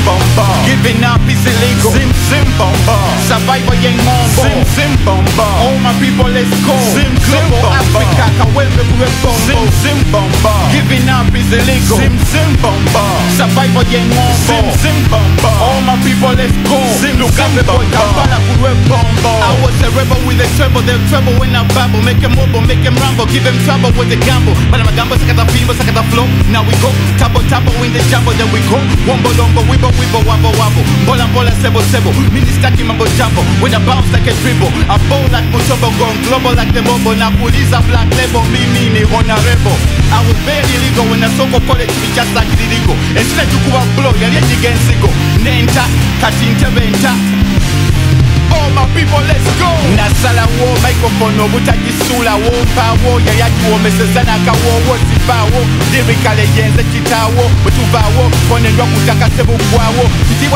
bomba. Giving up is illegal. Sim bomba. Survival yang mambo. Sim bomba. All my people let's go. Global Africa kawembe kuwe bombo. Sim bomba. Giving up is illegal. Sim bomba. Survival yang mambo. Sim bomba. All my people let's go. Lugambe boy Kampala kuwe bombo. I was a rebel with a treble. They're trouble when I babble. Make him mobile, make him rumble. Give him trouble with the gamble. But I'm a gamble, sakata fever, sakata flow. Now we go. Tabo in the jumbo, then we go. Wombo lombo, wibbo, wabbo, wabbo. Bola, sebo, mini stacking mambo jumbo. When I bounce like a dribble, I bowl like Mutombo, gone global like the mobo. Now police a black label, me, honorable. I was very illegal when I saw college, me just like illegal. And still you go blow, you're against it. Nenta, katinta, venta. All my people, let's go. Nasala wo, microphone, no butajisula wo, pawo, yayaki wo, mesezana kawo, wo, sifawo, lyrically yenze chitawo, butuvawo, konendwa kutaka sebu kwawo, kitiwa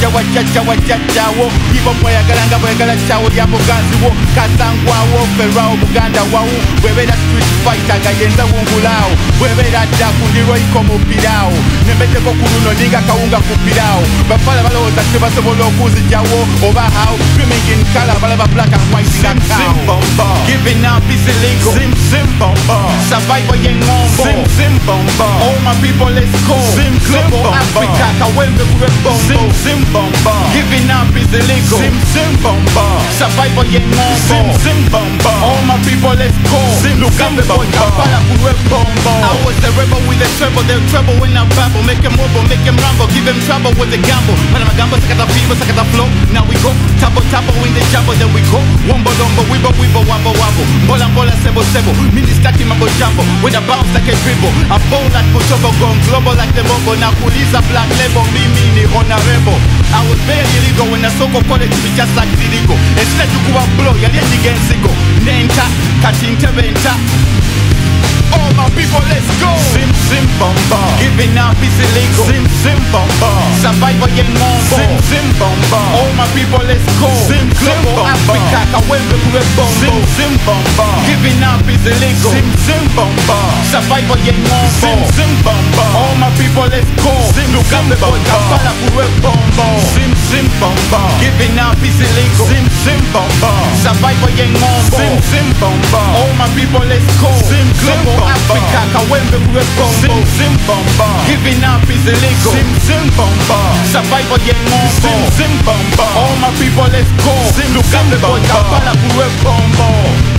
chachawo, ibo mwayagalanga bwegala chawo, yapo gazi wo, kasangwawo, ferrao, buganda wawu, webera street fighter, gayenza wungulao, webera daku, ndiro iko mupirao, nembete kukuruno, niga kaunga kupirao, bafala baloza, tiba sebolo kuzi jawo, obahao, swimming in color, balaba black and white in a cow. Bomba. Giving up is illegal. Sim bomba. Survival yang mambo. Sim bomba. All my people let's go. Global Africa kawembe kuwe bombo. Sim bomba. Giving up is illegal. Sim bomba. Survival yang mambo. Sim bomba. All my people let's go. Lugambe boy Kampala kuwe bombo. I was a rebel with a treble. They're trouble when I babble. Make him mobile, make him rumble. Give him trouble with the gamble. But I'm a gamble, sakata fever, sakata flow. Now we go. Tabo in the jumbo, then we go. Wombo lombo, wibbo, wabbo, wabbo. Bola, sebo, mini stacking mambo jumbo. With a bounce like a dribble. I bowl like Mutombo, gone global like the mobo. Now police a black label, me, honorable. I was very illegal when I saw college, me just like illegal. Instead you go blow, you're against it. Nenta, katinta, venta. All my people, let's go. Sim bomba. Giving up is illegal. Sim bomba. Survival yang mambo. Sim bomba. All my people, let's go. Global Africa kawembe kuwe bombo. Sim bomba. Giving up is illegal. Sim bomba. Survival yang mambo. Sim bomba. All my people, let's go. Lugambe boy Kampala kuwe bombo. Sim bomba. Giving up is illegal. Sim bomba. Survival yang mambo. Sim bomba. All my people, let's go. Global Africa kawembe kuwe bombo. Sim bomba. Giving up is illegal. Sim bomba. Survival yang mambo. Sim bomba. All my people let's go. Lugambe boy Kampala kuwe bombo.